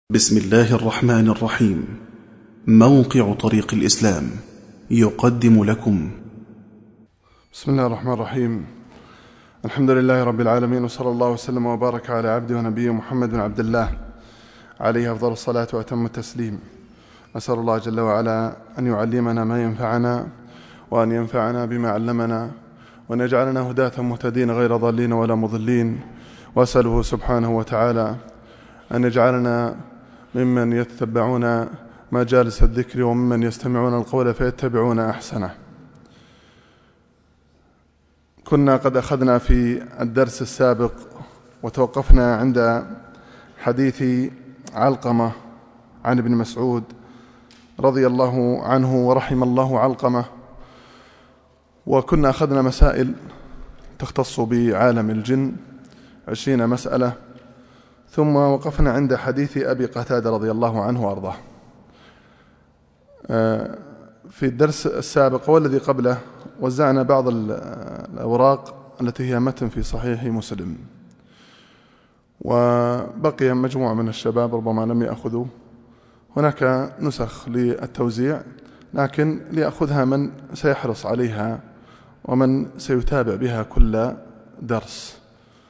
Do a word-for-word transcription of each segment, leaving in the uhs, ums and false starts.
بسم الله الرحمن الرحيم. موقع طريق الإسلام يقدم لكم. بسم الله الرحمن الرحيم. الحمد لله رب العالمين، وصلى الله وسلم وبارك على عبده ونبيه محمد بن عبد الله عليه أفضل الصلاة وأتم التسليم. أسأل الله جل وعلا أن يعلمنا ما ينفعنا، وأن ينفعنا بما علمنا، وأن يجعلنا هداة مهتدين غير ضالين ولا مضلين. وأسأله سبحانه وتعالى أن يجعلنا ممن يتبعون مجالس الذكر، وممن يستمعون القول فيتبعون أحسنه. كنا قد أخذنا في الدرس السابق وتوقفنا عند حديث علقمة عن ابن مسعود رضي الله عنه ورحم الله علقمة، وكنا أخذنا مسائل تختص بعالم الجن، عشرين مسألة، ثم وقفنا عند حديث أبي قتادة رضي الله عنه وأرضاه. في الدرس السابق والذي قبله وزعنا بعض الأوراق التي هي متن في صحيح مسلم، وبقي مجموعة من الشباب ربما لم يأخذوا. هناك نسخ للتوزيع، لكن ليأخذها من سيحرص عليها ومن سيتابع بها كل درس.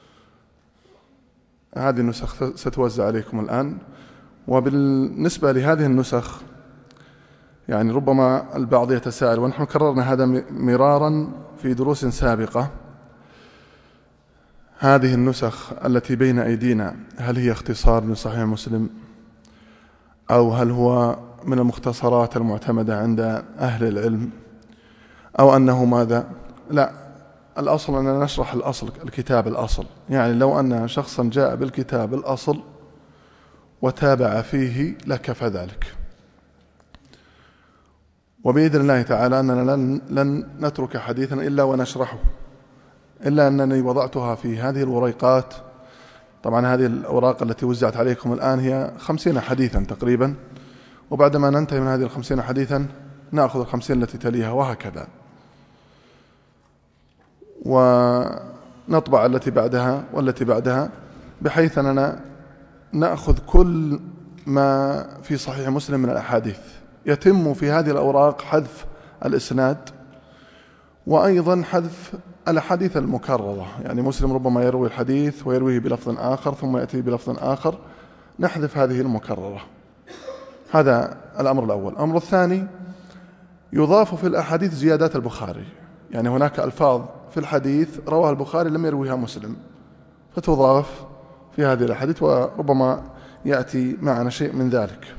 هذه النسخ ستوزع عليكم الآن. وبالنسبة لهذه النسخ يعني ربما البعض يتساءل، ونحن كررنا هذا مرارا في دروس سابقة، هذه النسخ التي بين أيدينا هل هي اختصار من صحيح مسلم، أو هل هو من المختصرات المعتمدة عند أهل العلم، أو أنه ماذا؟ لا، الأصل أننا نشرح الأصل، الكتاب الأصل. يعني لو أن شخصا جاء بالكتاب الأصل وتابع فيه لكفى ذلك. وبإذن الله تعالى أننا لن, لن نترك حديثا إلا ونشرحه، إلا أنني وضعتها في هذه الوريقات. طبعا هذه الأوراق التي وزعت عليكم الآن هي خمسين حديثا تقريبا، وبعدما ننتهي من هذه الخمسين حديثا نأخذ الخمسين التي تليها، وهكذا، ونطبع التي بعدها والتي بعدها، بحيث أننا نأخذ كل ما في صحيح مسلم من الأحاديث. يتم في هذه الأوراق حذف الإسناد، وأيضا حذف الأحاديث المكررة. يعني مسلم ربما يروي الحديث ويرويه بلفظ آخر ثم يأتي بلفظ آخر، نحذف هذه المكررة. هذا الأمر الأول. الأمر الثاني، يضاف في الأحاديث زيادات البخاري. يعني هناك ألفاظ في الحديث رواه البخاري لم يرويها مسلم، فتضاف في هذه الأحاديث، وربما يأتي معنا شيء من ذلك.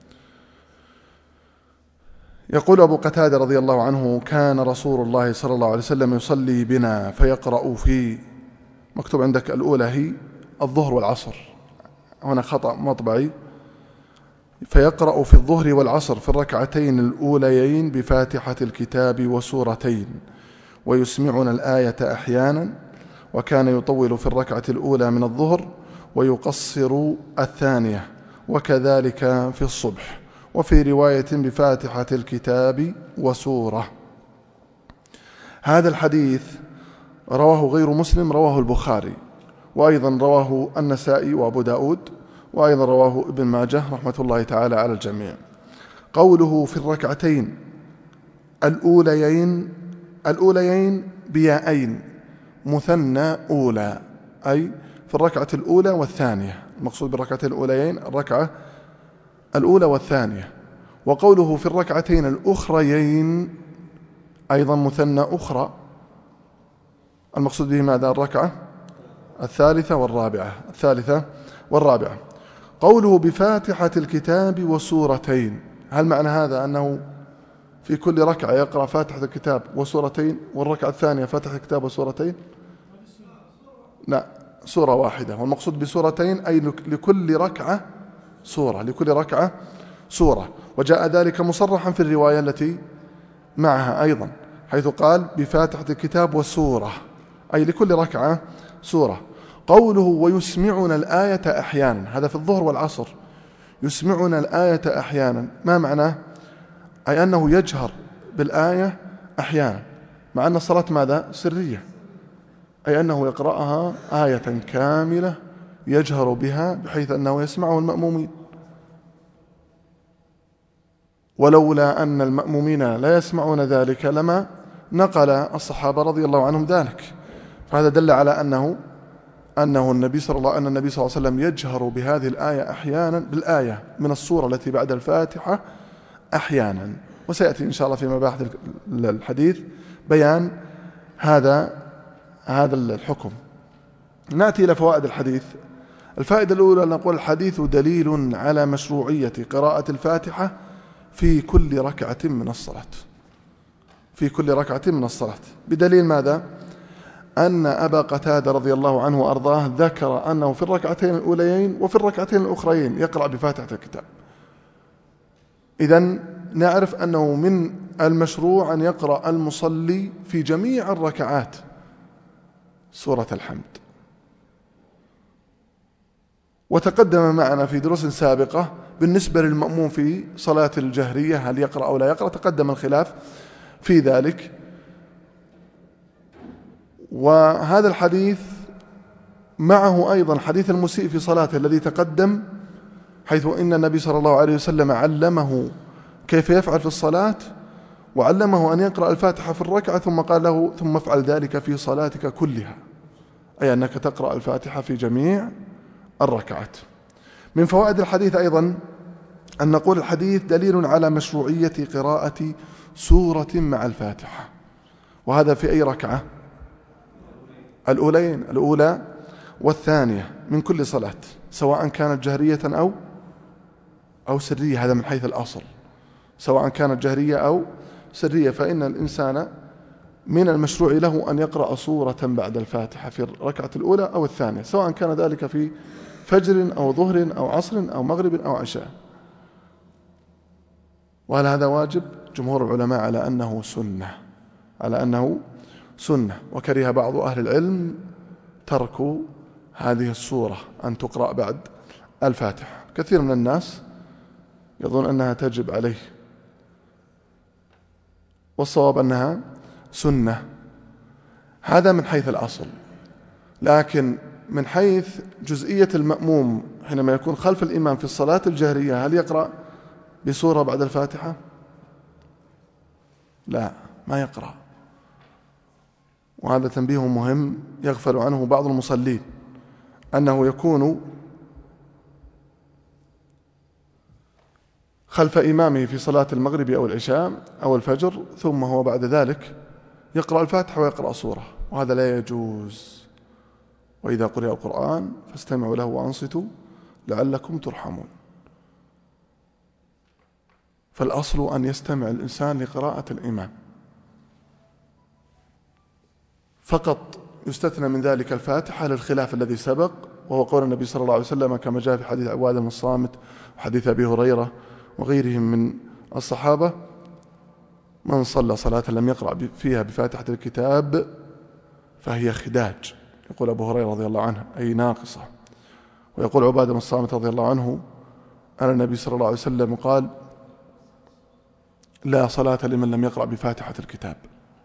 يقول أبو قتادة رضي الله عنه: كان رسول الله صلى الله عليه وسلم يصلي بنا فيقرأ في، مكتوب عندك الأولى هي الظهر والعصر، هنا خطأ مطبعي، فيقرأ في الظهر والعصر في الركعتين الأوليين بفاتحة الكتاب وسورتين، ويسمعنا الآية أحيانا، وكان يطول في الركعة الأولى من الظهر ويقصر الثانية، وكذلك في الصبح، وفي رواية بفاتحة الكتاب وسورة. هذا الحديث رواه غير مسلم، رواه البخاري، وأيضا رواه النسائي وأبو داود، وأيضا رواه ابن ماجه رحمة الله تعالى على الجميع. قوله في الركعتين الأوليين، الأوليين بيائين مثنى أولى، أي في الركعة الأولى والثانية. المقصود بالركعتين الأوليين الركعة الأولى والثانية. وقوله في الركعتين الأخريين أيضا مثنى أخرى، المقصود به ماذا؟ الركعة الثالثة والرابعة، الثالثة والرابعة. قوله بفاتحة الكتاب وسورتين، هل معنى هذا أنه في كل ركعة يقرأ فاتحة الكتاب وسورتين، والركعة الثانية فاتحة الكتاب وسورتين؟ لا، سورة واحدة. والمقصود بسورتين أي لكل ركعة سورة، لكل ركعة سورة. وجاء ذلك مصرحا في الرواية التي معها أيضا، حيث قال بفاتحة الكتاب والسورة، أي لكل ركعة سورة. قوله ويسمعنا الآية أحيانا، هذا في الظهر والعصر. يسمعنا الآية أحيانا ما معناه؟ أي أنه يجهر بالآية أحيانا، مع أن الصلاة ماذا؟ سرية، أي أنه يقرأها آية كاملة يجهر بها بحيث أنه يسمعه المأمومين. ولولا أن المأمومين لا يسمعون ذلك لما نقل الصحابة رضي الله عنهم ذلك. فهذا دل على أنه أنه النبي صلى الله أن النبي صلى الله عليه وسلم يجهر بهذه الآية أحيانا بالآية من السورة التي بعد الفاتحة أحيانا، وسيأتي إن شاء الله في مباحث الحديث بيان هذا هذا الحكم. نأتي إلى فوائد الحديث. الفائدة الأولى نقول الحديث دليل على مشروعية قراءة الفاتحة في كل ركعة من الصلاة، في كل ركعة من الصلاة. بدليل ماذا؟ أن أبا قتادة رضي الله عنه وأرضاه ذكر أنه في الركعتين الأوليين وفي الركعتين الأخريين يقرأ بفاتحة الكتاب. إذن نعرف أنه من المشروع أن يقرأ المصلي في جميع الركعات سورة الحمد. وتقدم معنا في دروس سابقة بالنسبة للمأموم في صلاة الجهرية هل يقرأ أو لا يقرأ، تقدم الخلاف في ذلك. وهذا الحديث معه أيضا حديث المسيء في صلاته الذي تقدم، حيث إن النبي صلى الله عليه وسلم علمه كيف يفعل في الصلاة، وعلمه أن يقرأ الفاتحة في الركعة، ثم قال له ثم افعل ذلك في صلاتك كلها، أي أنك تقرأ الفاتحة في جميع الركعات. من فوائد الحديث أيضا أن نقول الحديث دليل على مشروعية قراءة سورة مع الفاتحة، وهذا في أي ركعة؟ الأولين، الأولى والثانية من كل صلاة، سواء كانت جهرية أو أو سرية. هذا من حيث الأصل، سواء كانت جهرية أو سرية، فإن الإنسان من المشروع له أن يقرأ سورة بعد الفاتحة في الركعة الأولى أو الثانية، سواء كان ذلك في فجر أو ظهر أو عصر أو مغرب أو عشاء. وهل هذا واجب؟ جمهور العلماء على أنه سنة، على أنه سنة. وكره بعض أهل العلم ترك هذه السورة أن تقرأ بعد الفاتحة. كثير من الناس يظن أنها تجب عليه، والصواب أنها سنة. هذا من حيث الأصل. لكن من حيث جزئية المأموم حينما يكون خلف الإمام في الصلاة الجهرية هل يقرأ بسورة بعد الفاتحة؟ لا، ما يقرأ. وهذا تنبيه مهم يغفل عنه بعض المصلين، أنه يكون خلف إمامه في صلاة المغرب أو العشاء أو الفجر، ثم هو بعد ذلك يقرأ الفاتحة ويقرأ سورة، وهذا لا يجوز. وإذا قرئ القرآن فاستمعوا له وأنصتوا لعلكم ترحمون. فالأصل أن يستمع الإنسان لقراءة الإمام فقط. يستثنى من ذلك الفاتحة للخلاف الذي سبق، وهو قول النبي صلى الله عليه وسلم كما جاء في حديث عبادة بن الصامت وحديث أبي هريرة وغيرهم من الصحابة: من صلى صلاة لم يقرأ فيها بفاتحة الكتاب فهي خداج. يقول أبو هريرة رضي الله عنه أي ناقصة. ويقول عبادة بن الصامت رضي الله عنه أن النبي صلى الله عليه وسلم قال: لا صلاة لمن لم يقرأ بفاتحة الكتاب.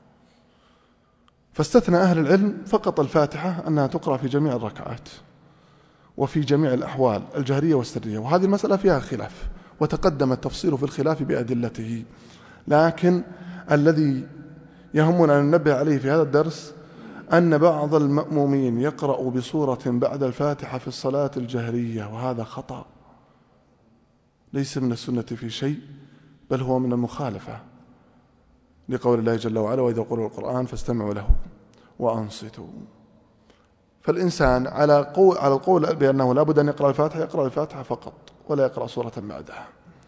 فاستثنى أهل العلم فقط الفاتحة أنها تقرأ في جميع الركعات وفي جميع الأحوال الجهرية والسرية. وهذه المسألة فيها خلاف، وتقدم التفصيل في الخلاف بأدلته. لكن الذي يهمنا أن ننبه عليه في هذا الدرس أن بعض المأمومين يقرأ بسورة بعد الفاتحة في الصلاة الجهرية، وهذا خطأ، ليس من السنة في شيء، بل هو من المخالفة لقول الله جل وعلا: وإذا قرئ القرآن فاستمعوا له وأنصتوا. فالإنسان على قول على القول بأنه لا بد أن يقرأ الفاتحة يقرأ الفاتحة فقط ولا يقرأ سورة بعدها.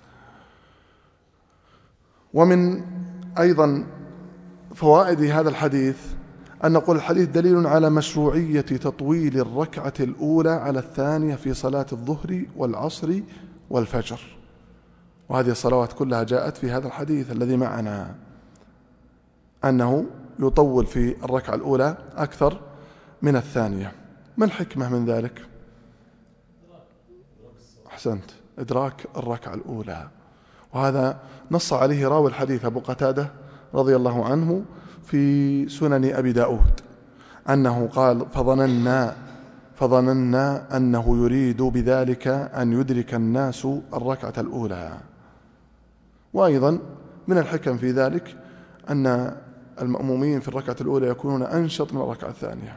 ومن أيضا فوائد هذا الحديث أن نقول الحديث دليل على مشروعية تطويل الركعة الأولى على الثانية في صلاة الظهر والعصر والفجر. وهذه الصلوات كلها جاءت في هذا الحديث الذي معنا، أنه يطول في الركعة الأولى أكثر من الثانية. ما الحكمة من ذلك؟ أحسنت، إدراك الركعة الأولى. وهذا نص عليه راوي الحديث أبو قتادة رضي الله عنه في سنن أبي داود أنه قال: فظننا فظننا أنه يريد بذلك أن يدرك الناس الركعة الأولى. وأيضا من الحكم في ذلك أن المأمومين في الركعة الأولى يكونون أنشط من الركعة الثانية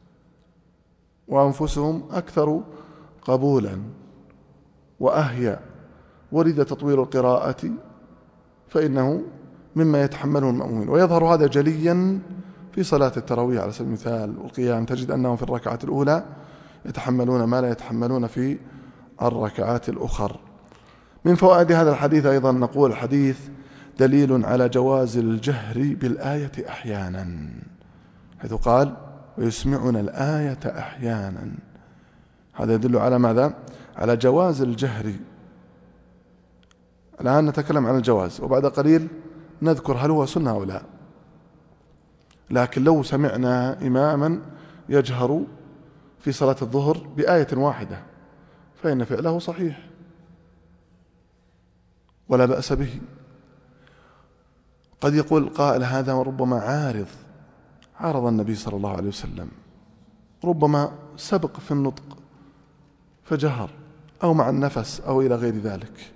وأنفسهم أكثر قبولا وأهيأ. ورد تطويل القراءة فإنه مما يتحمله المأمومين، ويظهر هذا جليا في صلاة التراويح على سبيل المثال والقيام، تجد أنهم في الركعة الأولى يتحملون ما لا يتحملون في الركعات الأخر. من فوائد هذا الحديث أيضا نقول الحديث دليل على جواز الجهر بالآية أحيانا، حيث قال ويسمعنا الآية أحيانا، هذا يدل على ماذا؟ على جواز الجهر. الآن نتكلم عن الجواز، وبعد قليل نذكر هل هو سنة أو لا. لكن لو سمعنا إماما يجهر في صلاة الظهر بآية واحدة فإن فعله صحيح ولا بأس به. قد يقول القائل هذا وربما عارض عارض النبي صلى الله عليه وسلم، ربما سبق في النطق فجهر أو مع النفس أو إلى غير ذلك،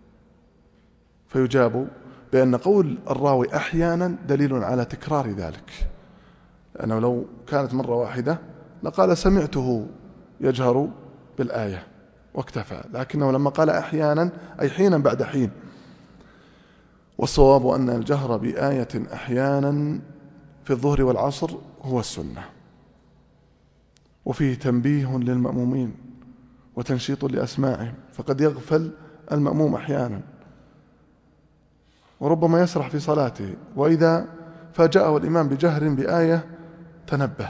فيجاب بأن قول الراوي أحيانا دليل على تكرار ذلك، لأنه لو كانت مرة واحدة لقال سمعته يجهر بالآية واكتفى، لكنه لما قال أحيانا أي حينا بعد حين. والصواب أن الجهر بآية أحيانا في الظهر والعصر هو السنة، وفيه تنبيه للمأمومين وتنشيط لأسماعهم، فقد يغفل المأموم أحيانا وربما يسرح في صلاته، وإذا فاجأه الإمام بجهر بآية تنبه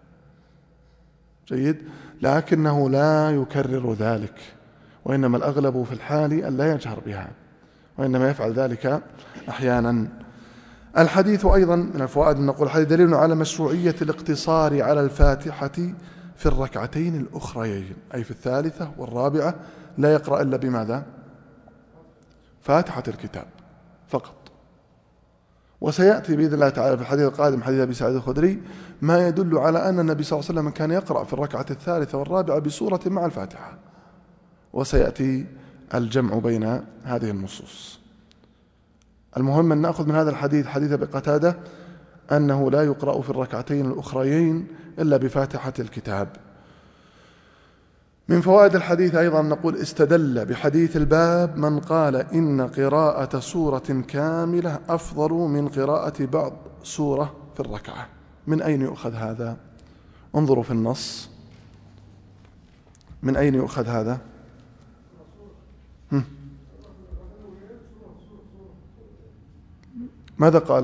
جيد، لكنه لا يكرر ذلك، وإنما الأغلب في الحال أن لا يجهر بها، وإنما يفعل ذلك أحيانا. الحديث أيضا من الفوائد نقول الحديث دليل على مشروعية الاقتصار على الفاتحة في الركعتين الأخريين، أي في الثالثة والرابعة لا يقرأ إلا بماذا؟ فاتحة الكتاب فقط. وسيأتي بإذن الله تعالى في الحديث القادم حديث أبي سعيد الخدري ما يدل على أن النبي صلى الله عليه وسلم كان يقرأ في الركعة الثالثة والرابعة بسورة مع الفاتحة، وسيأتي الجمع بين هذه النصوص. المهم أن نأخذ من هذا الحديث حديث أبي قتادة أنه لا يقرأ في الركعتين الأخريين إلا بفاتحة الكتاب. من فوائد الحديث أيضا نقول استدل بحديث الباب من قال إن قراءة سورة كاملة أفضل من قراءة بعض سورة في الركعة. من أين يؤخذ هذا؟ انظروا في النص، من أين يؤخذ هذا؟ هم. ماذا قال؟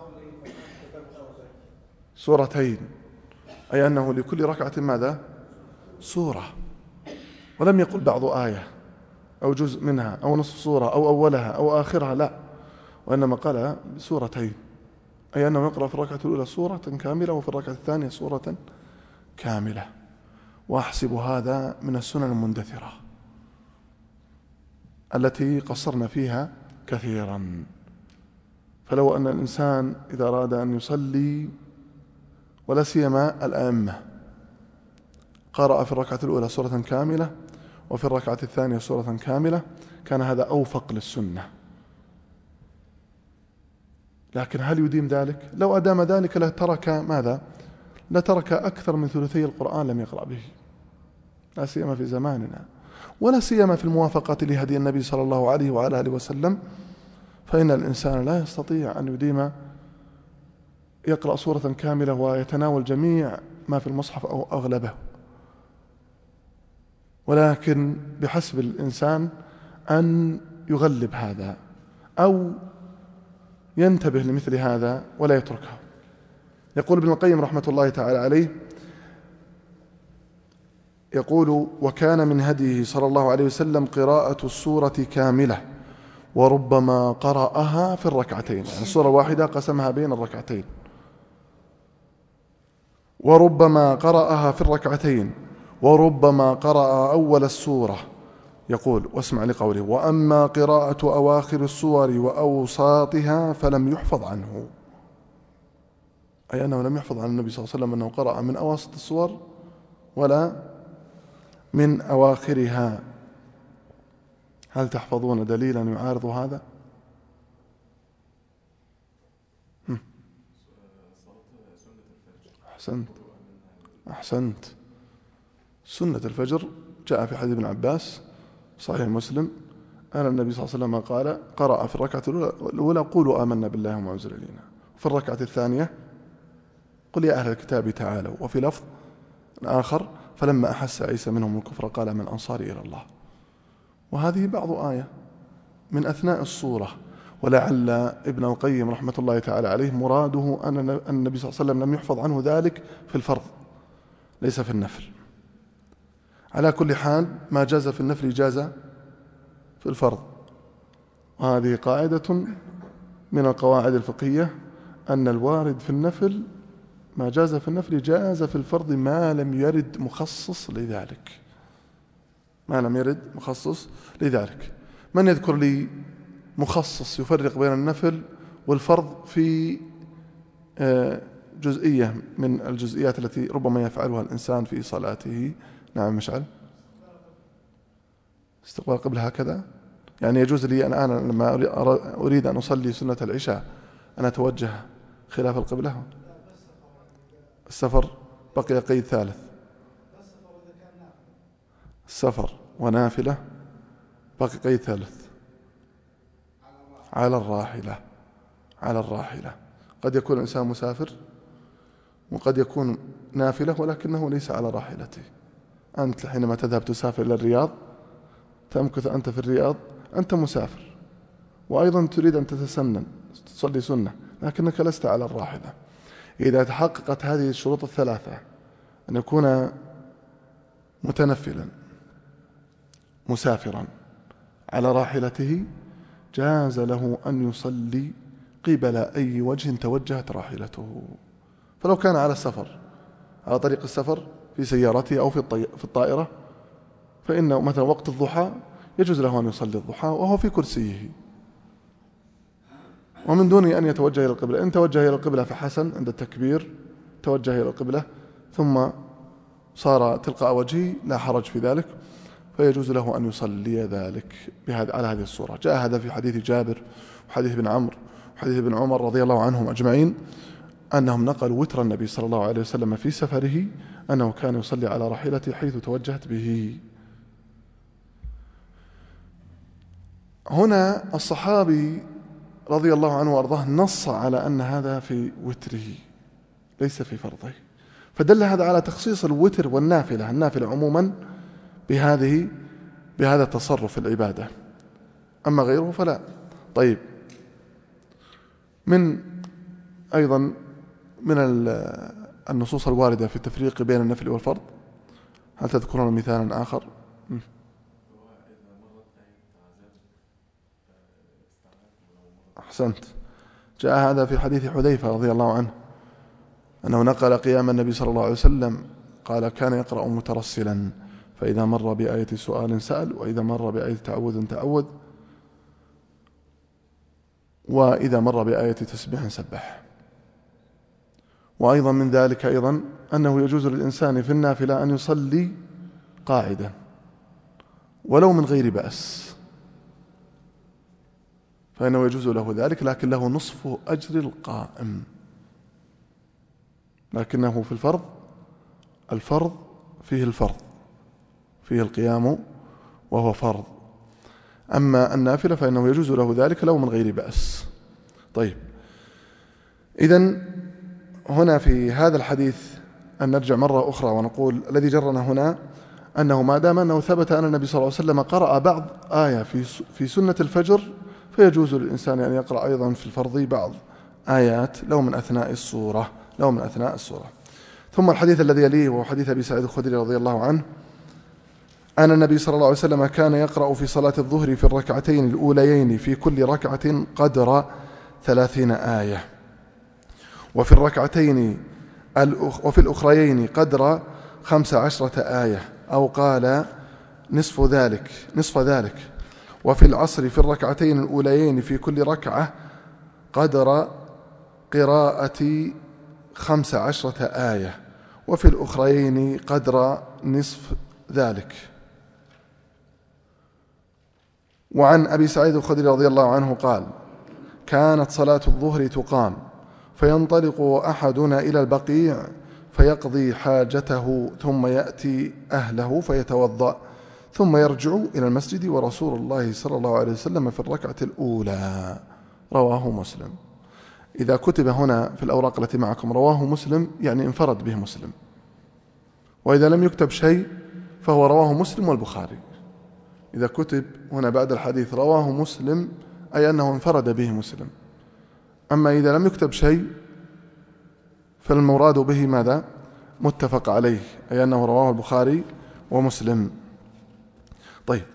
سورتين، أي أنه لكل ركعة ماذا؟ سورة، ولم يقل بعض آية أو جزء منها أو نصف سورة أو أولها أو آخرها، لا، وإنما قال سورتين، أي أنه يقرأ في الركعة الأولى سورة كاملة وفي الركعة الثانية سورة كاملة. وأحسب هذا من السنن المندثرة التي قصرنا فيها كثيرا. فلو أن الإنسان إذا أراد أن يصلي ولا سيما الأئمة قرأ في الركعة الأولى سورة كاملة وفي الركعة الثانية سورة كاملة كان هذا أوفق للسنة. لكن هل يديم ذلك؟ لو أدام ذلك لترك ماذا؟ لترك أكثر من ثلثي القرآن لم يقرأ به، لا سيما في زماننا، ولا سيما في الموافقة لهدي النبي صلى الله عليه وعلى آله وسلم، فإن الإنسان لا يستطيع أن يديم يقرأ سورة كاملة ويتناول جميع ما في المصحف أو أغلبه، ولكن بحسب الإنسان أن يغلب هذا أو ينتبه لمثل هذا ولا يتركه. يقول ابن القيم رحمة الله تعالى عليه، يقول وكان من هديه صلى الله عليه وسلم قراءة السورة كاملة وربما قرأها في الركعتين، يعني السورة واحدة قسمها بين الركعتين، وربما قرأها في الركعتين وربما قرأ أول السورة. يقول واسمع لقوله وأما قراءة أواخر السور وأوساطها فلم يحفظ عنه، أي أنه لم يحفظ عن النبي صلى الله عليه وسلم أنه قرأ من أواسط السور ولا من أواخرها. هل تحفظون دليلا يعارض هذا؟ أحسنت أحسنت سنة الفجر جاء في حديث ابن عباس صحيح مسلم أن النبي صلى الله عليه وسلم قال قرأ في الركعة الأولى قولوا آمنا بالله وما أنزل إلينا، في الركعة الثانية قل يا أهل الكتاب تعالوا، وفي لفظ آخر فلما أحس عيسى منهم الكفر قال من أنصاري إلى الله. وهذه بعض آية من أثناء الصورة. ولعل ابن القيم رحمة الله تعالى عليه مراده أن النبي صلى الله عليه وسلم لم يحفظ عنه ذلك في الفرض ليس في النفل. على كل حال ما جاز في النفل جاز في الفرض، وهذه قاعدة من القواعد الفقهية أن الوارد في النفل ما جاز في النفل جاز في الفرض ما لم يرد مخصص لذلك، ما لم يرد مخصص لذلك. من يذكر لي مخصص يفرق بين النفل والفرض في جزئية من الجزئيات التي ربما يفعلها الإنسان في صلاته؟ نعم مشعل. استقبال قبل هكذا يعني يجوز لي أن أنا لما أريد أن أصلي سنة العشاء أن أتوجه خلاف القبلة؟ السفر بقي قيد ثالث، السفر ونافلة بقي قيد ثالث على الراحلة. على الراحلة قد يكون الإنسان مسافر وقد يكون نافلة ولكنه ليس على راحلته. أنت حينما تذهب تسافر إلى الرياض تمكث أنت في الرياض أنت مسافر، وأيضا تريد أن تتسنن تصلي سنة لكنك لست على الراحلة. إذا تحققت هذه الشروط الثلاثة أن يكون متنفلا مسافرا على راحلته جاز له أن يصلي قبل أي وجه توجهت راحلته. فلو كان على السفر على طريق السفر في سيارته أو في الطائرة فإنه مثلا وقت الضحى يجوز له أن يصلي الضحى وهو في كرسيه ومن دون أن يتوجه إلى القبلة. إن توجه إلى القبلة فحسن، عند التكبير توجه إلى القبلة ثم صار تلقاء وجهه لا حرج في ذلك، فيجوز له أن يصلي ذلك بهذا على هذه الصورة. جاء هذا في حديث جابر وحديث ابن عمرو وحديث ابن عمر رضي الله عنهم أجمعين أنهم نقلوا وتر النبي صلى الله عليه وسلم في سفره أنه كان يصلي على راحلته حيث توجهت به. هنا الصحابي رضي الله عنه وأرضاه نص على أن هذا في وتره ليس في فرضه، فدل هذا على تخصيص الوتر والنافلة النافلة عموما بهذه بهذا التصرف في العبادة، أما غيره فلا. طيب، من أيضا من النصوص الواردة في التفريق بين النفل والفرض، هل تذكرون مثالا آخر؟ أحسنت. جاء هذا في حديث حذيفة رضي الله عنه أنه نقل قيام النبي صلى الله عليه وسلم قال كان يقرأ مترسلا فإذا مر بآية سؤال سأل وإذا مر بآية تعوذ تعوذ وإذا مر بآية تسبيح سبح. وأيضا من ذلك أيضا أنه يجوز للإنسان في النافلة أن يصلي قاعدا ولو من غير بأس، فإنه يجوز له ذلك، لكن له نصف أجر القائم. لكنه في الفرض الفرض فيه الفرض فيه القيام وهو فرض، أما النافلة فإنه يجوز له ذلك لو من غير بأس. طيب، إذن هنا في هذا الحديث أن نرجع مرة أخرى ونقول الذي جرنا هنا أنه ما دام أنه ثبت أن النبي صلى الله عليه وسلم قرأ بعض آية في في سنة الفجر فيجوز للإنسان أن يقرأ أيضا في الفرض بعض آيات لو من أثناء السورة لو من أثناء السورة. ثم الحديث الذي يليه وهو حديث أبي سعيد الخدري رضي الله عنه أن النبي صلى الله عليه وسلم كان يقرأ في صلاة الظهر في الركعتين الأوليين في كل ركعة قدر ثلاثين آية، وفي الركعتين وفي الأخريين قدر خمس عشرة آية، أو قال نصف ذلك نصف ذلك وفي العصر في الركعتين الأوليين في كل ركعة قدر قراءة خمس عشرة آية، وفي الأخرين قدر نصف ذلك. وعن أبي سعيد الخدري رضي الله عنه قال كانت صلاة الظهر تقام فينطلق أحدنا إلى البقيع فيقضي حاجته ثم يأتي أهله فيتوضأ ثم يرجع إلى المسجد ورسول الله صلى الله عليه وسلم في الركعة الأولى. رواه مسلم. إذا كتب هنا في الأوراق التي معكم رواه مسلم يعني انفرد به مسلم، وإذا لم يكتب شيء فهو رواه مسلم والبخاري. إذا كتب هنا بعد الحديث رواه مسلم أي أنه انفرد به مسلم، أما إذا لم يكتب شيء فالمراد به ماذا؟ متفق عليه، أي أنه رواه البخاري ومسلم. طيب،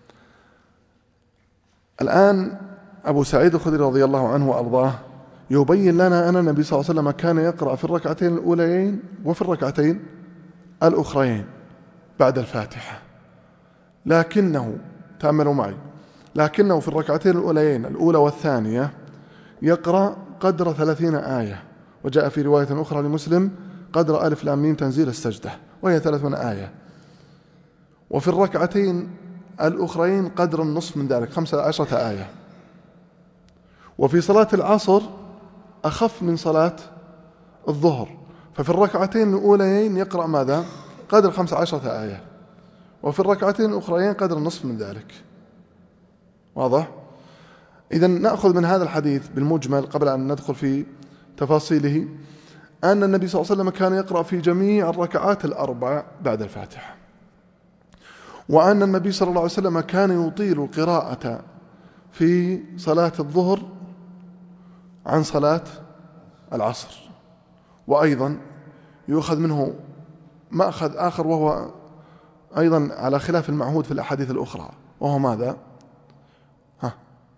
الآن أبو سعيد الخدري رضي الله عنه وأرضاه يبين لنا أن النبي صلى الله عليه وسلم كان يقرأ في الركعتين الأوليين وفي الركعتين الأخريين بعد الفاتحة، لكنه تأملوا معي، لكنه في الركعتين الأوليين الأولى والثانية يقرأ قدر ثلاثين آية، وجاء في رواية أخرى لمسلم قدر ألف لام ميم تنزيل السجدة وهي ثلاثون آية، وفي الركعتين الأخرين قدر النصف من ذلك خمسة عشرة آية، وفي صلاة العصر أخف من صلاة الظهر، ففي الركعتين الأوليين يقرأ ماذا؟ قدر خمسة عشرة آية، وفي الركعتين الأخرين قدر النصف من ذلك. واضح؟ إذن نأخذ من هذا الحديث بالمجمل قبل أن ندخل في تفاصيله أن النبي صلى الله عليه وسلم كان يقرأ في جميع الركعات الأربع بعد الفاتحة، وأن النبي صلى الله عليه وسلم كان يطيل القراءة في صلاة الظهر عن صلاة العصر. وأيضا يؤخذ منه مأخذ آخر وهو أيضا على خلاف المعهود في الأحاديث الأخرى، وهو ماذا؟ ها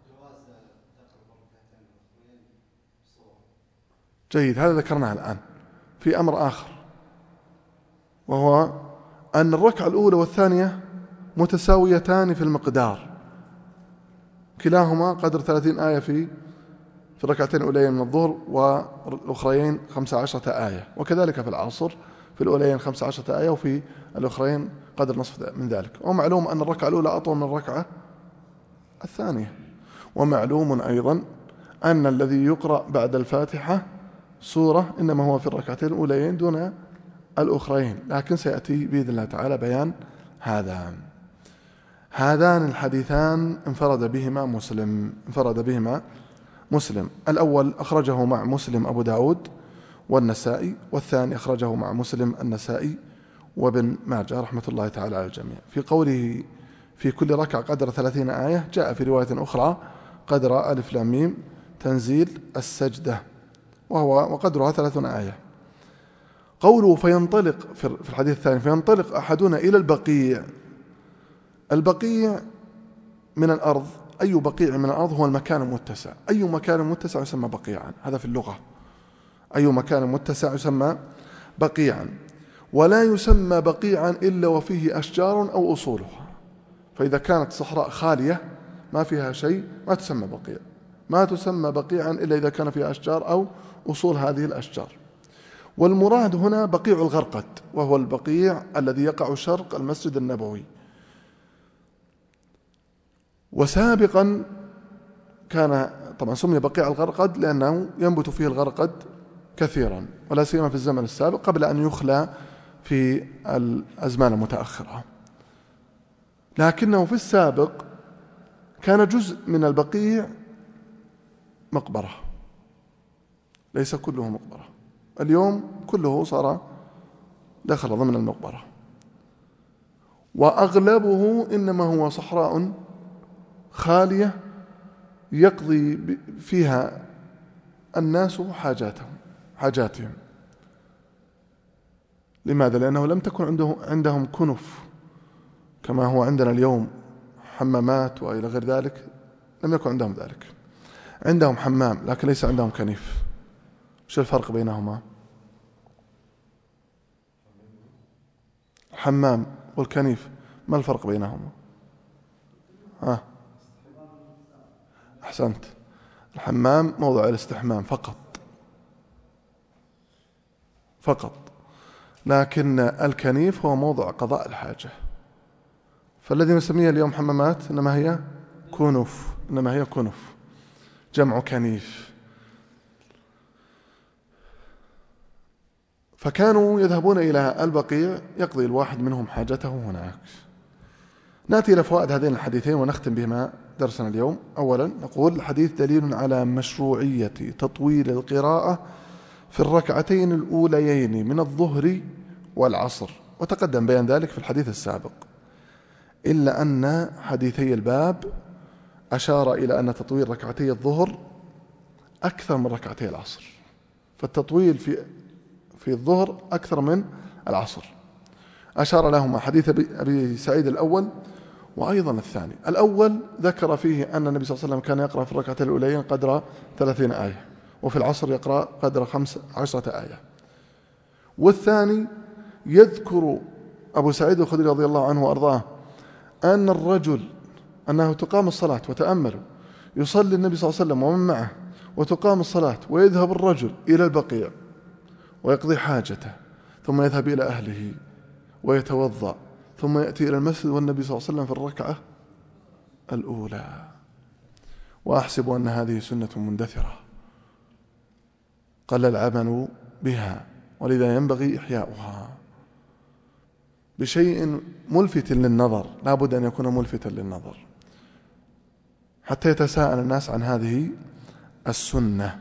جيد، هذا ذكرناه الآن. في أمر آخر وهو أن الركعة الأولى والثانية متساويتان في المقدار، كلاهما قدر ثلاثين آية في في الركعتين الأوليين من الظهر، والأخرين خمسة عشرة آية، وكذلك في العصر في الأوليين خمسة عشرة آية وفي الأخرين قدر نصف من ذلك. ومعلوم أن الركعة الأولى أطول من الركعة الثانية، ومعلوم أيضا أن الذي يقرأ بعد الفاتحة سورة إنما هو في الركعتين الأوليين دون الأخرين، لكن سيأتي بإذن الله تعالى بيان هذا. هذان الحديثان انفرد بهما مسلم انفرد بهما مسلم الأول أخرجه مع مسلم أبو داود والنسائي، والثاني أخرجه مع مسلم النسائي وابن ماجه رحمة الله تعالى على الجميع. في قوله في كل ركعة قدر ثلاثين آية جاء في رواية أخرى قدر ألف لام ميم تنزيل السجدة وهو وقدرها ثلاثون آية. قوله فينطلق في الحديث الثاني فينطلق أحدنا إلى البقيع. البقيع من الأرض، أي بقيع من الأرض هو المكان المتسع، أي مكان متسع يسمى بقيعا، هذا في اللغة، أي مكان متسع يسمى بقيعا، ولا يسمى بقيعا إلا وفيه أشجار أو أصولها. فإذا كانت صحراء خالية ما فيها شيء ما تسمى بقيع، ما تسمى بقيعا إلا إذا كان فيها أشجار أو أصول هذه الأشجار. والمراد هنا بقيع الغرقد، وهو البقيع الذي يقع شرق المسجد النبوي. وسابقا كان طبعا سمي بقيع الغرقد لأنه ينبت فيه الغرقد كثيرا، ولا سيما في الزمن السابق قبل أن يخلى في الأزمان المتأخرة. لكنه في السابق كان جزء من البقيع مقبرة، ليس كله مقبرة. اليوم كله صار دخل ضمن المقبرة، وأغلبه إنما هو صحراء خالية يقضي فيها الناس حاجاتهم حاجاتهم لماذا؟ لأنه لم تكن عنده عندهم كنف كما هو عندنا اليوم، حمامات وإلى غير ذلك، لم يكن عندهم ذلك. عندهم حمام لكن ليس عندهم كنيف. ايش الفرق بينهما؟ الحمام والكنيف ما الفرق بينهما؟ ها أحسنت، الحمام موضع الاستحمام فقط فقط، لكن الكنيف هو موضع قضاء الحاجة. فالذي نسميه اليوم حمامات إنما هي كنف، إنما هي كنف جمع كنيف. فكانوا يذهبون إلى البقيع يقضي الواحد منهم حاجته هناك. نأتي إلى فوائد هذين الحديثين ونختم بهما درسنا اليوم. أولا نقول الحديث دليل على مشروعية تطويل القراءة في الركعتين الأوليين من الظهر والعصر، وتقدم بيان ذلك في الحديث السابق، إلا أن حديثي الباب أشار إلى أن تطويل ركعتي الظهر أكثر من ركعتي العصر، فالتطويل في في الظهر أكثر من العصر. أشار لهما حديث أبي سعيد الأول وأيضا الثاني. الأول ذكر فيه أن النبي صلى الله عليه وسلم كان يقرأ في الركعتين الأوليين قدر ثلاثين آية، وفي العصر يقرأ قدر خمس عشرة آية. والثاني يذكر أبو سعيد الخدري رضي الله عنه وأرضاه أن الرجل أنه تقام الصلاة، وتأملوا، يصلي النبي صلى الله عليه وسلم ومن معه وتقام الصلاة، ويذهب الرجل إلى البقيع ويقضي حاجته، ثم يذهب إلى أهله ويتوضأ، ثم يأتي إلى المسجد والنبي صلى الله عليه وسلم في الركعة الأولى. وأحسب أن هذه سنة مندثرة قل العمل بها، ولذا ينبغي إحياؤها بشيء ملفت للنظر، لا بد أن يكون ملفتا للنظر حتى يتساءل الناس عن هذه السنة.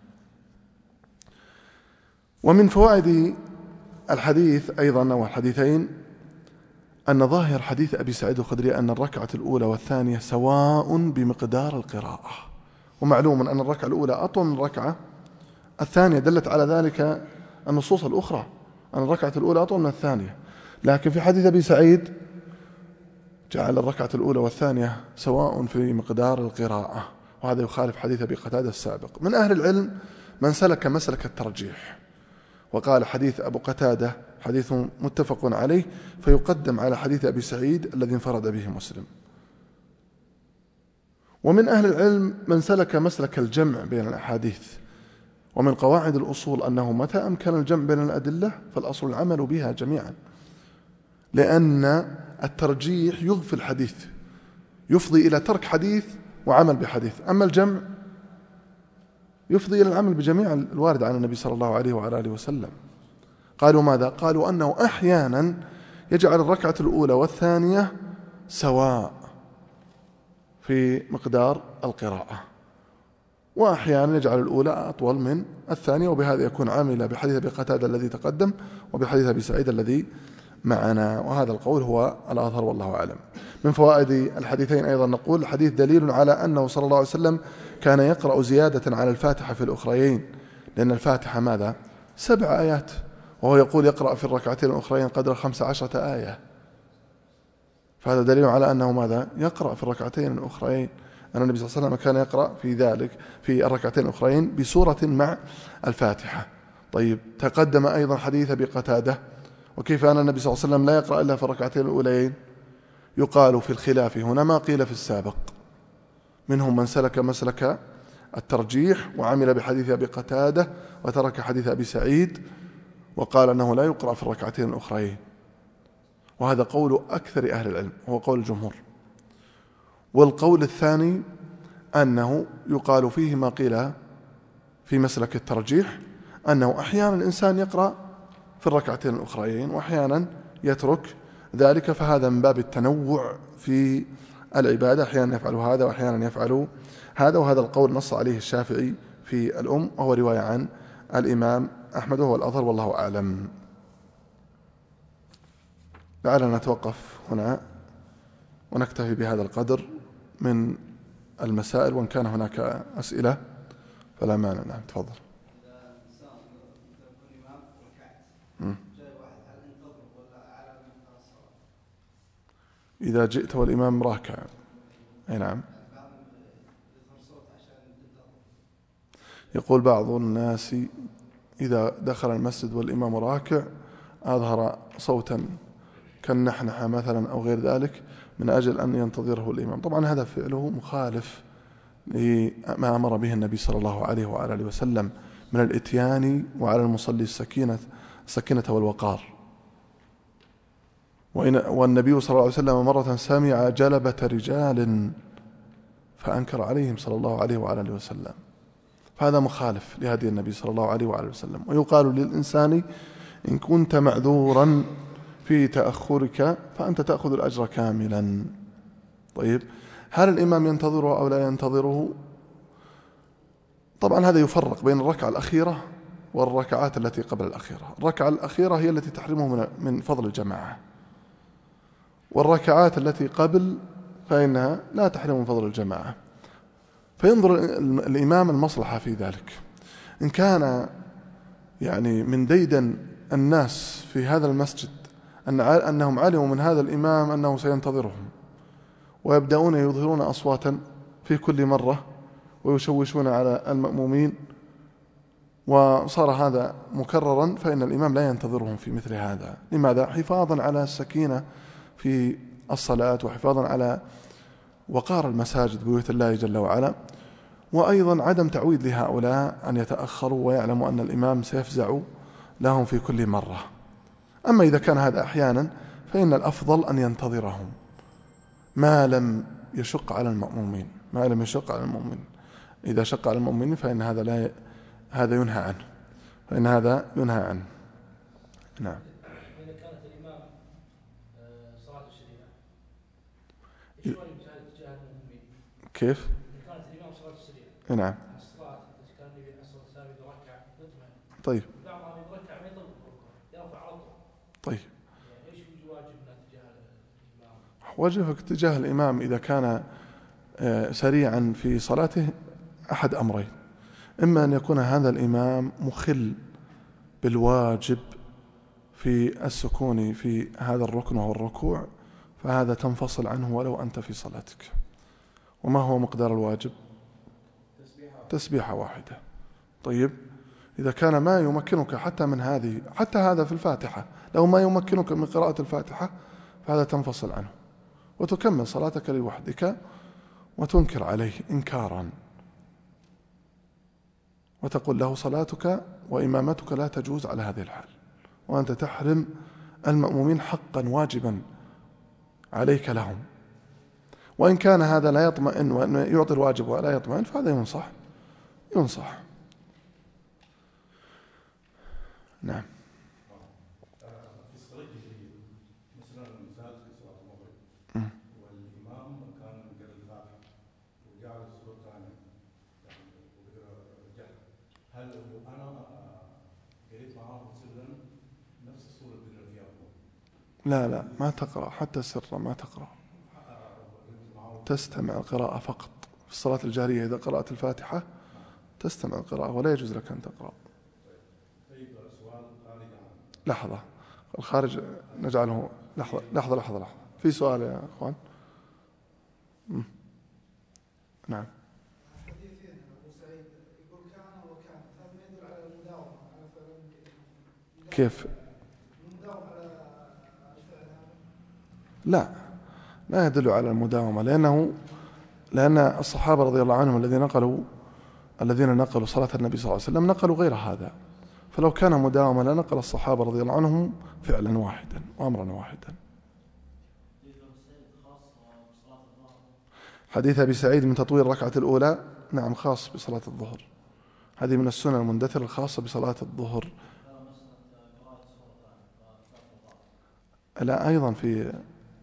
ومن فوائد الحديث أيضا أو الحديثين أن ظاهر حديث أبي سعيد الخدري أن الركعة الأولى والثانية سواء بمقدار القراءة، ومعلوم أن الركعة الأولى أطول من الركعة الثانية، دلت على ذلك النصوص الأخرى أن الركعة الأولى أطول من الثانية، لكن في حديث أبي سعيد جعل الركعة الأولى والثانية سواء في مقدار القراءة، وهذا يخالف حديث أبي قتادة السابق. من أهل العلم من سلك مسلك الترجيح وقال حديث أبو قتادة حديث متفق عليه فيقدم على حديث أبي سعيد الذي انفرد به مسلم. ومن أهل العلم من سلك مسلك الجمع بين الأحاديث، ومن قواعد الأصول أنه متى أمكن الجمع بين الأدلة فالأصل العمل بها جميعا، لأن الترجيح يضفي الحديث، يفضي إلى ترك حديث وعمل بحديث، أما الجمع يفضي إلى العمل بجميع الوارد عن النبي صلى الله عليه وعلى آله وسلم. قالوا ماذا؟ قالوا أنه أحيانا يجعل الركعة الأولى والثانية سواء في مقدار القراءة، وأحيانا يجعل الأولى أطول من الثانية، وبهذا يكون عاملا بحديث أبي قتادة الذي تقدم وبحديث أبي سعيد الذي معنا، وهذا القول هو الأظهر والله أعلم. من فوائد الحديثين أيضا نقول الحديث دليل على أنه صلى الله عليه وسلم كان يقرأ زيادة على الفاتحة في الأخريين، لأن الفاتحة ماذا؟ سبع آيات، وهو يقول يقرأ في الركعتين الأخريين قدر خمس عشرة آية، فهذا دليل على أنه ماذا؟ يقرأ في الركعتين الأخريين، أن النبي صلى الله عليه وسلم كان يقرأ في ذلك في الركعتين الأخريين بسورة مع الفاتحة. طيب، تقدم أيضا حديث أبي قتادة، وكيف أن النبي صلى الله عليه وسلم لا يقرأ إلا في الركعتين الأولين؟ يقال في الخلاف هنا ما قيل في السابق، منهم من سلك مسلك الترجيح وعمل بحديث أبي قتادة وترك حديث أبي سعيد وقال أنه لا يقرأ في الركعتين الأخرين، وهذا قول أكثر أهل العلم، هو قول الجمهور. والقول الثاني أنه يقال فيه ما قيل في مسلك الترجيح، أنه أحيانا الإنسان يقرأ في الركعتين الأخرين وأحيانا يترك ذلك، فهذا من باب التنوع في العبادة، أحيانا يفعل هذا وأحيانا يفعل هذا، وهذا القول نص عليه الشافعي في الأم، وهو رواية عن الإمام أحمد وهو الأظهر والله أعلم. لعلنا نتوقف هنا ونكتفي بهذا القدر من المسائل، وإن كان هناك أسئلة فلا مانع. نعم تفضل. إذا جئت والإمام راكع، أي نعم. يقول بعض الناس إذا دخل المسجد والإمام راكع أظهر صوتا كالنحنحة مثلا أو غير ذلك من أجل أن ينتظره الإمام. طبعا هذا فعله مخالف لما أمر به النبي صلى الله عليه وعلى وسلم من الإتيان وعلى المصلي السكينة السكينة والوقار. والنبي صلى الله عليه وسلم مرة سمع جلبة رجال فأنكر عليهم صلى الله عليه وعلى وسلم، فهذا مخالف لهدي النبي صلى الله عليه وعلى وسلم. ويقال للإنسان إن كنت معذورا في تأخرك فأنت تأخذ الأجر كاملا. طيب، هل الإمام ينتظره أو لا ينتظره؟ طبعا هذا يفرق بين الركعة الأخيرة والركعات التي قبل الأخيرة. الركعة الأخيرة هي التي تحرمه من فضل الجماعة، والركعات التي قبل فإنها لا تحرم من فضل الجماعة. فينظر الإمام المصلحة في ذلك. إن كان يعني من ديدن الناس في هذا المسجد أن أنهم علموا من هذا الإمام أنه سينتظرهم ويبدأون يظهرون أصواتا في كل مرة ويشوشون على المأمومين وصار هذا مكررا، فإن الإمام لا ينتظرهم في مثل هذا. لماذا؟ حفاظا على السكينة في الصلاة، وحفاظا على وقار المساجد بيوت الله جل وعلا، وأيضا عدم تعويد لهؤلاء أن يتأخروا ويعلموا أن الإمام سيفزع لهم في كل مرة. أما إذا كان هذا أحيانا فإن الأفضل أن ينتظرهم ما لم يشق على المأمومين، ما لم يشق على المؤمنين. إذا شق على المؤمنين فإن هذا لا ي... هذا ينهى عنه، فإن هذا ينهى عنه. نعم. إذا كانت الإمام صلاة الشريعة إيش وجه تجاه المؤمنين؟ كيف؟ إذا كانت الإمام صلاة الشريعة نعم. الصلاة التي كان النبي عليه الصلاة والسلام إذا ركع يطمئن. طيب. بعضهم إذا ركع ما يطول يرفع على طول. طيب. يعني إيش واجبنا تجاه الإمام؟ وجهك تجاه الإمام إذا كان سريعا في صلاته أحد أمرين: إما أن يكون هذا الإمام مخل بالواجب في السكون في هذا الركن وهو الركوع، فهذا تنفصل عنه ولو أنت في صلاتك. وما هو مقدار الواجب؟ تسبيحة واحدة. طيب، إذا كان ما يمكنك حتى من هذه، حتى هذا في الفاتحة، لو ما يمكنك من قراءة الفاتحة فهذا تنفصل عنه وتكمل صلاتك لوحدك وتنكر عليه إنكارا، وتقول له صلاتك وإمامتك لا تجوز على هذه الحال، وأنت تحرم المأمومين حقا واجبا عليك لهم. وإن كان هذا لا يطمئن وأن يعطي الواجب ولا يطمئن فهذا ينصح ينصح نعم. لا لا ما تقرأ حتى سرا، ما تقرأ، تستمع القراءة فقط. في الصلاة الجارية إذا قرأت الفاتحة تستمع القراءة ولا يجوز لك أن تقرأ. لحظة، الخارج نجعله لحظة لحظة لحظة لحظة في سؤال يا أخوان. م. نعم. كيف؟ لا لا يدل على المداومة، لأنه لأن الصحابة رضي الله عنهم الذين نقلوا الذين نقلوا صلاة النبي صلى الله عليه وسلم نقلوا غير هذا، فلو كان مداومة لنقل الصحابة رضي الله عنهم فعلا واحدا وأمرا واحدا. حديث أبي سعيد من تطوير الركعة الأولى، نعم خاص بصلاة الظهر، هذه من السنة المندثرة الخاصة بصلاة الظهر. لا أيضا في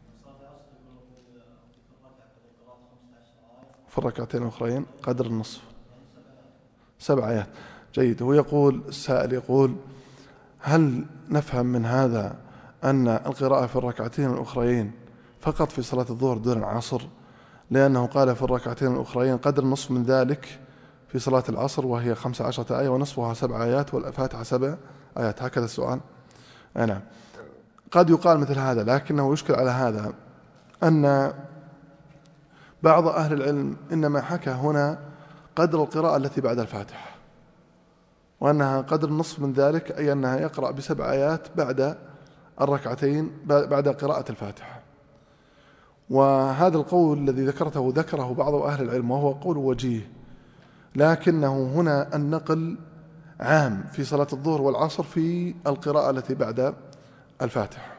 في الركعتين الأخرين قدر النصف سبع آيات. جيد. هو يقول السائل يقول: هل نفهم من هذا أن القراءة في الركعتين الأخرين فقط في صلاة الظهر دون العصر، لأنه قال في الركعتين الأخرين قدر النصف من ذلك في صلاة العصر وهي خمس عشرة آية ونصفها سبع آيات والفاتحة سبع آيات؟ هكذا السؤال. نعم. قد يقال مثل هذا، لكنه يشكل على هذا أن بعض أهل العلم إنما حكى هنا قدر القراءة التي بعد الفاتحة، وأنها قدر النصف من ذلك، أي أنها يقرأ بسبع آيات بعد الركعتين بعد قراءة الفاتحة. وهذا القول الذي ذكرته ذكره بعض أهل العلم وهو قول وجيه، لكنه هنا النقل عام في صلاة الظهر والعصر في القراءة التي بعد الفاتحة.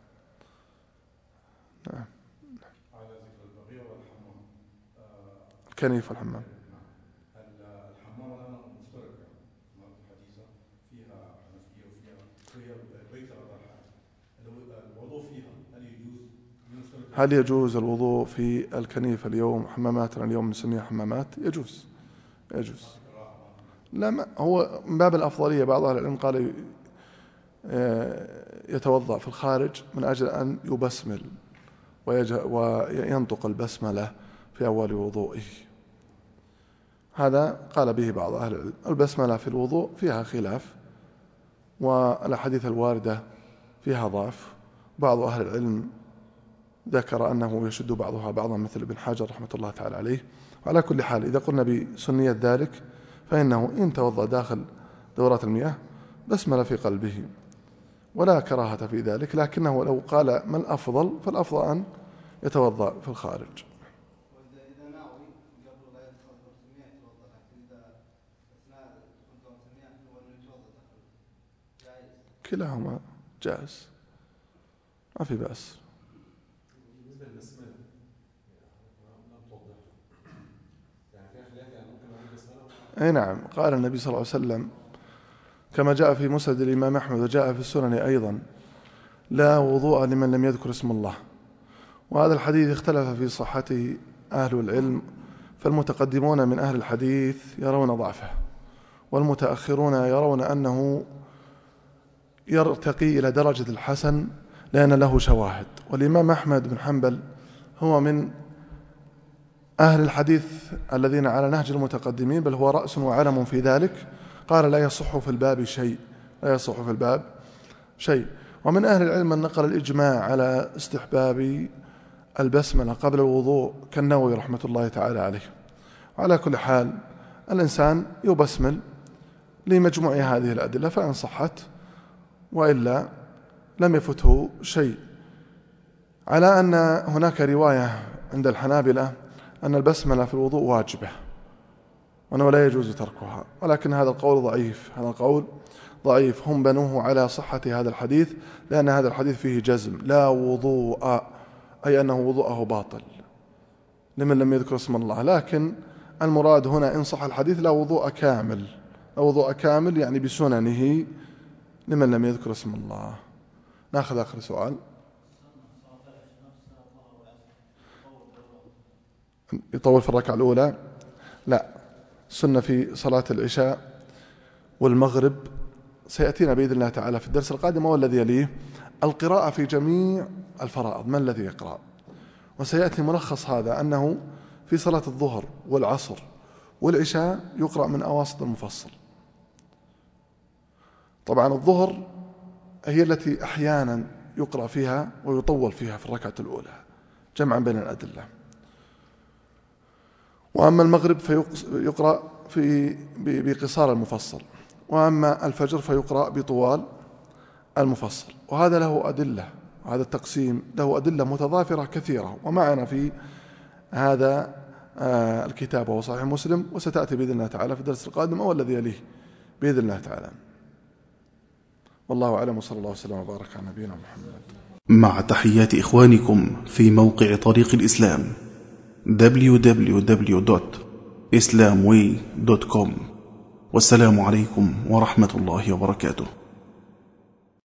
نعم. الكنيف والحمام. هل يجوز الوضوء في الكنيفة اليوم حماماتنا اليوم نسميها حمامات؟ يجوز يجوز لا ما هو من باب الأفضلية. بعض أهل العلم قال يتوضأ في الخارج من أجل أن يبسمل وينطق البسملة في أول وضوئه، هذا قال به بعض أهل العلم. البسملة في الوضوء فيها خلاف، والأحاديث الواردة فيها ضعف. بعض أهل العلم ذكر أنه يشد بعضها بعضا مثل ابن حجر رحمة الله تعالى عليه. وعلى كل حال إذا قلنا بسنية ذلك فإنه إن توضأ داخل دورات المياه بسمل في قلبه ولا كراهة في ذلك، لكنه لو قال ما الأفضل فالأفضل أن يتوضأ في الخارج. كلاهما جائز ما في بأس. اي نعم، قال النبي صلى الله عليه وسلم كما جاء في مسند الإمام أحمد وجاء في السنن أيضا: لا وضوء لمن لم يذكر اسم الله. وهذا الحديث اختلف في صحته أهل العلم، فالمتقدمون من أهل الحديث يرون ضعفه، والمتأخرون يرون أنه يرتقي إلى درجة الحسن لأن له شواهد. والإمام أحمد بن حنبل هو من أهل الحديث الذين على نهج المتقدمين، بل هو رأس وعلم في ذلك. قال لا يصح في الباب شيء، لا يصح في الباب شيء. ومن أهل العلم من نقل الإجماع على استحباب البسملة قبل الوضوء كالنووي رحمة الله تعالى عليه. وعلى كل حال الإنسان يبسمل لمجموع هذه الأدلة، فإن صحت وإلا لم يفته شيء. على أن هناك رواية عند الحنابلة أن البسملة في الوضوء واجبة وأنه لا يجوز تركها، ولكن هذا القول ضعيف، هذا القول ضعيف. هم بنوه على صحة هذا الحديث، لأن هذا الحديث فيه جزم لا وضوء، أي أنه وضوءه باطل لمن لم يذكر اسم الله. لكن المراد هنا إن صح الحديث لا وضوء كامل، لا وضوء كامل يعني بسننه لمن لم يذكر اسم الله. نأخذ آخر سؤال. يطول في الركعة الأولى؟ لا، سنة في صلاة العشاء والمغرب سيأتينا بإذن الله تعالى في الدرس القادم والذي يليه القراءة في جميع الفرائض، ما الذي يقرأ. وسيأتي ملخص هذا أنه في صلاة الظهر والعصر والعشاء يقرأ من أواسط المفصل. طبعا الظهر هي التي أحيانا يقرأ فيها ويطول فيها في الركعة الأولى جمعا بين الأدلة. وأما المغرب فيقرأ في بقصار المفصل، وأما الفجر فيقرأ بطوال المفصل. وهذا له أدلة، وهذا التقسيم له أدلة متضافرة كثيرة، ومعنا في هذا الكتاب وهو صحيح مسلم، وستأتي بإذن الله تعالى في الدرس القادم أو الذي يليه بإذن الله تعالى. والله أعلم، وصلى الله وسلم وبارك على نبينا محمد. مع تحيات إخوانكم في موقع طريق الإسلام دبليو دبليو دبليو دوت إسلام واي دوت كوم. والسلام عليكم ورحمة الله وبركاته.